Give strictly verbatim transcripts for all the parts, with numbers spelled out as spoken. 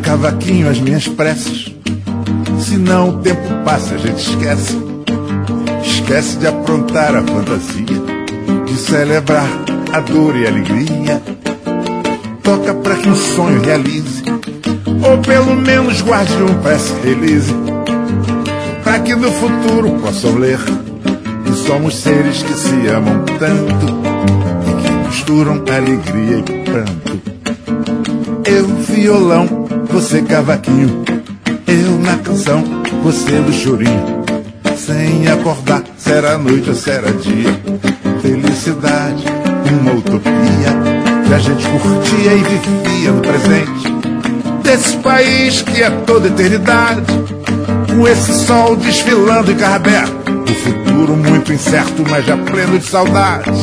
cavaquinho as minhas preces, senão o tempo passa e a gente esquece. Esquece de aprontar a fantasia, de celebrar a dor e a alegria. Toca pra que um sonho realize, ou pelo menos guarde um press release, pra que no futuro possam ler que somos seres que se amam tanto e que misturam alegria e pranto. Eu violão, você cavaquinho, eu na canção, você do chorinho. Sem acordar, se era noite ou se era dia. Felicidade, uma utopia que a gente curtia e vivia no presente desse país que é toda eternidade, com esse sol desfilando em carro aberto. O futuro muito incerto, mas já pleno de saudades.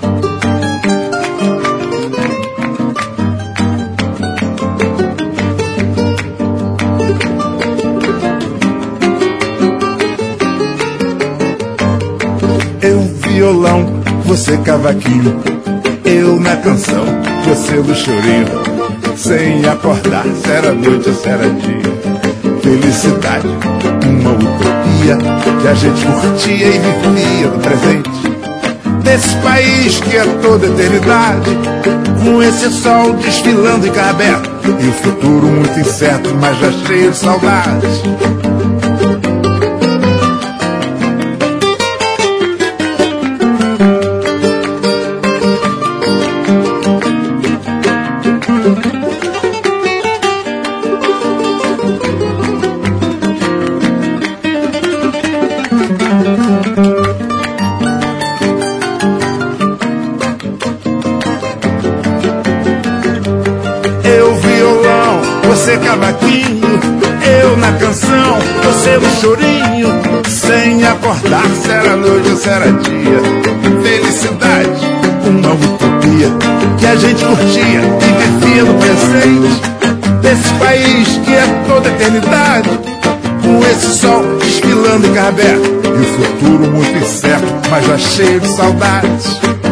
Eu violão, você cavaquinho, eu na canção, você no chorinho. Sem acordar, se era noite ou se era dia. Felicidade, uma utopia que a gente curtia e vivia no presente desse país que é toda eternidade, com esse sol desfilando em carro aberto e o futuro muito incerto, mas já cheio de saudades. Você cavaquinho, eu na canção, você no chorinho. Sem acordar, se era noite ou se era dia. Felicidade, uma utopia que a gente curtia e vivia no presente desse país que é toda eternidade, com esse sol desfilando em carro aberto e o futuro muito incerto, mas já cheio de saudades.